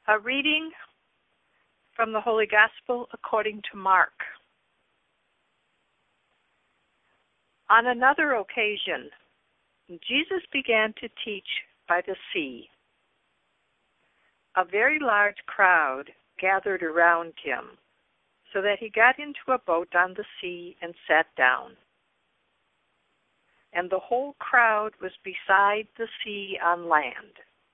A reading from the Holy Gospel according to Mark. On another occasion, Jesus began to teach by the sea. A very large crowd gathered around him, so that he got into a boat on the sea and sat down. And the whole crowd was beside the sea on land.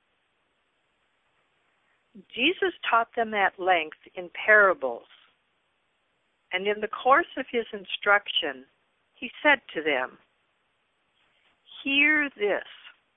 Jesus taught them at length in parables, and in the course of his instruction, he said to them, "Hear this.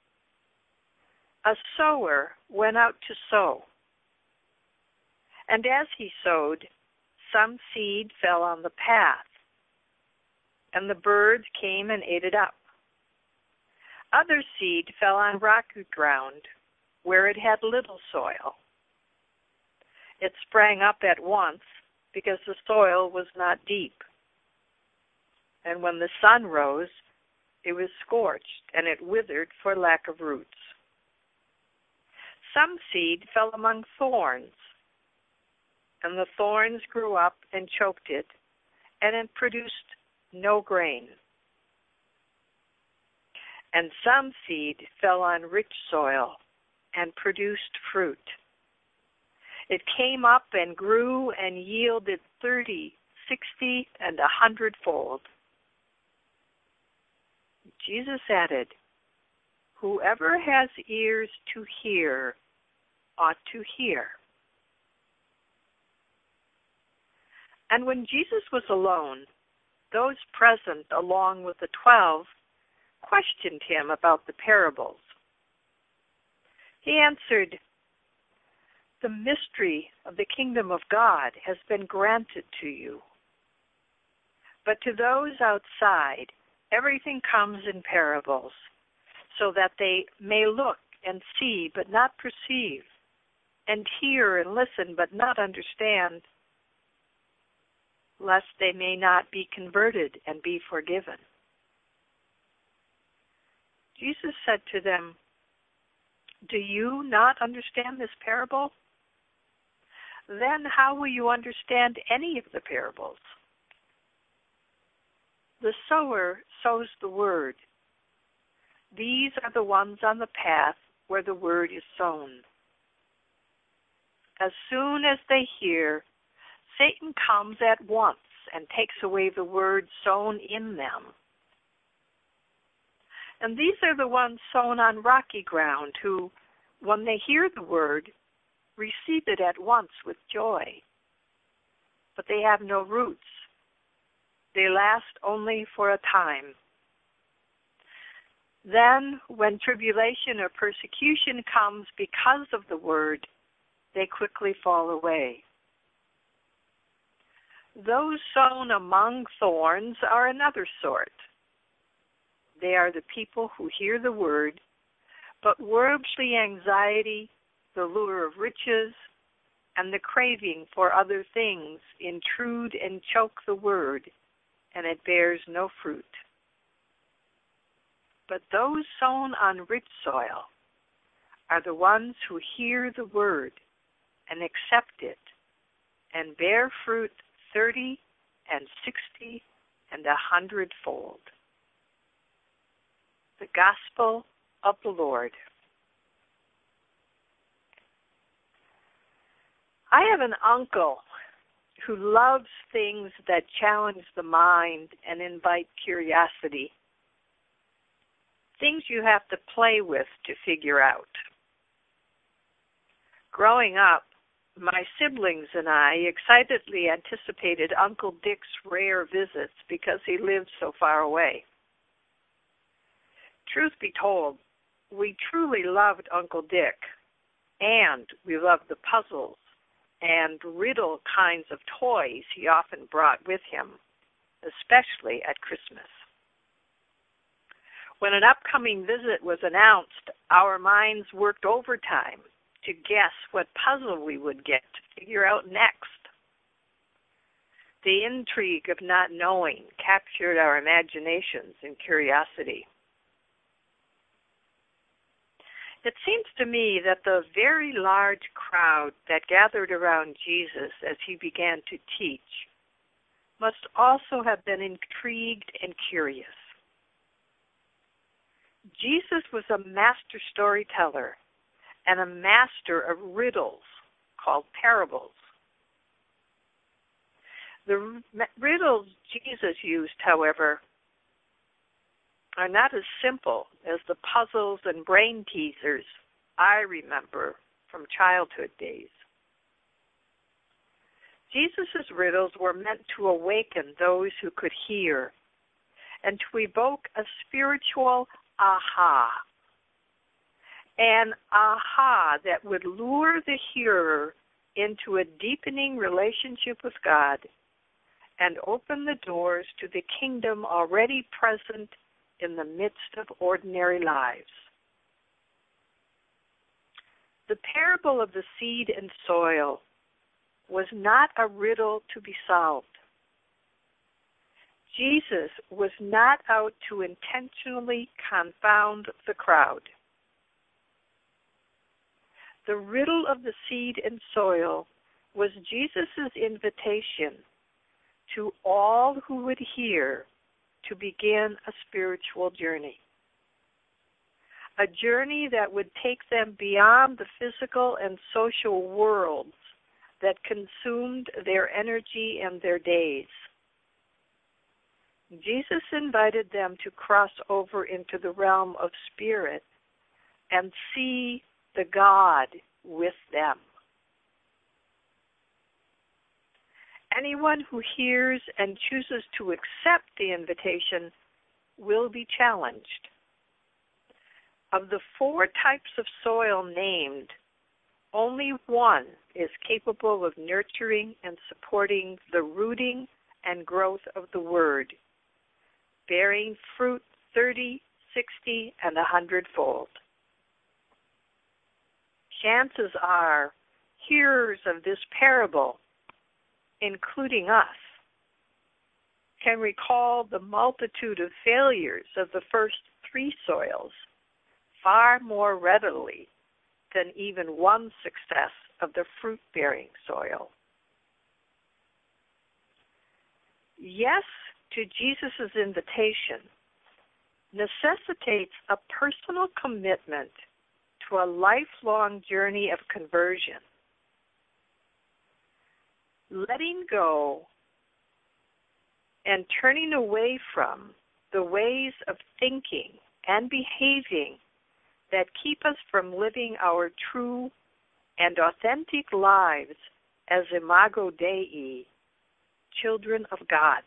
A sower went out to sow, and as he sowed, some seed fell on the path, and the birds came and ate it up. Other seed fell on rocky ground, where it had little soil. It sprang up at once because the soil was not deep. And when the sun rose, it was scorched, and it withered for lack of roots. Some seed fell among thorns, and the thorns grew up and choked it, and it produced no grain. And some seed fell on rich soil and produced fruit. It came up and grew and yielded 30, 60, and 100-fold. Jesus added, "Whoever has ears to hear ought to hear." And when Jesus was alone, those present along with the 12 questioned him about the parables. He answered, "The mystery of the kingdom of God has been granted to you. But to those outside, everything comes in parables, so that they may look and see but not perceive, and hear and listen but not understand, lest they may not be converted and be forgiven." Jesus said to them, "Do you not understand this parable? Then how will you understand any of the parables? The sower sows the word. These are the ones on the path where the word is sown. As soon as they hear, Satan comes at once and takes away the word sown in them. And these are the ones sown on rocky ground who, when they hear the word, receive it at once with joy. But they have no roots. They last only for a time. Then, when tribulation or persecution comes because of the word, they quickly fall away. Those sown among thorns are another sort. They are the people who hear the word, but worldly anxiety, the lure of riches, and the craving for other things intrude and choke the word, and it bears no fruit. But those sown on rich soil are the ones who hear the word and accept it, and bear fruit 30 and 60 and 100-fold. The Gospel of the Lord. I have an uncle who loves things that challenge the mind and invite curiosity. Things you have to play with to figure out. Growing up, my siblings and I excitedly anticipated Uncle Dick's rare visits because he lived so far away. Truth be told, we truly loved Uncle Dick, and we loved the puzzles and riddle kinds of toys he often brought with him, especially at Christmas. When an upcoming visit was announced, our minds worked overtime to guess what puzzle we would get to figure out next. The intrigue of not knowing captured our imaginations and curiosity. It seems to me that the very large crowd that gathered around Jesus as he began to teach must also have been intrigued and curious. Jesus was a master storyteller and a master of riddles called parables. The riddles Jesus used, however, are not as simple as the puzzles and brain teasers I remember from childhood days. Jesus' riddles were meant to awaken those who could hear and to evoke a spiritual aha, an aha that would lure the hearer into a deepening relationship with God and open the doors to the kingdom already present in the midst of ordinary lives. The parable of the seed and soil was not a riddle to be solved. Jesus was not out to intentionally confound the crowd. The riddle of the seed and soil was Jesus' invitation to all who would hear to begin a spiritual journey. A journey that would take them beyond the physical and social worlds that consumed their energy and their days. Jesus invited them to cross over into the realm of spirit and see the God with them. Anyone who hears and chooses to accept the invitation will be challenged. Of the 4 types of soil named, only one is capable of nurturing and supporting the rooting and growth of the word, bearing fruit 30, 60, and 100-fold. Chances are hearers of this parable, including us, can recall the multitude of failures of the first 3 soils far more readily than even one success of the fruit-bearing soil. Yes to Jesus' invitation necessitates a personal commitment to a lifelong journey of conversion. Letting go and turning away from the ways of thinking and behaving that keep us from living our true and authentic lives as Imago Dei, children of God.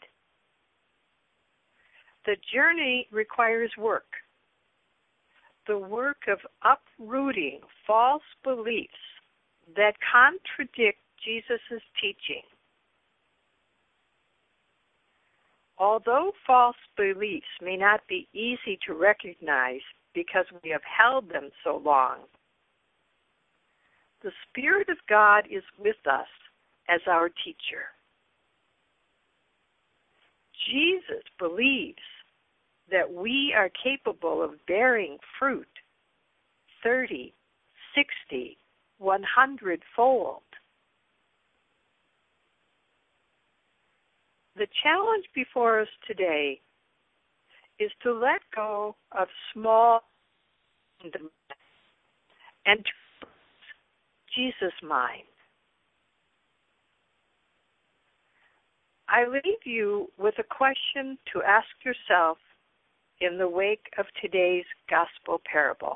The journey requires work. The work of uprooting false beliefs that contradict Jesus' teaching. Although false beliefs may not be easy to recognize because we have held them so long, the Spirit of God is with us as our teacher. Jesus believes that we are capable of bearing fruit 30, 60, 100-fold. The challenge before us today is to let go of small and to Jesus' mind. I leave you with a question to ask yourself in the wake of today's gospel parable.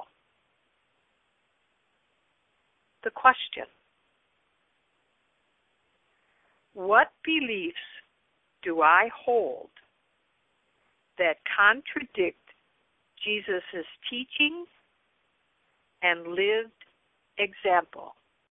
The question: what beliefs do I hold that contradict Jesus' teaching and lived example?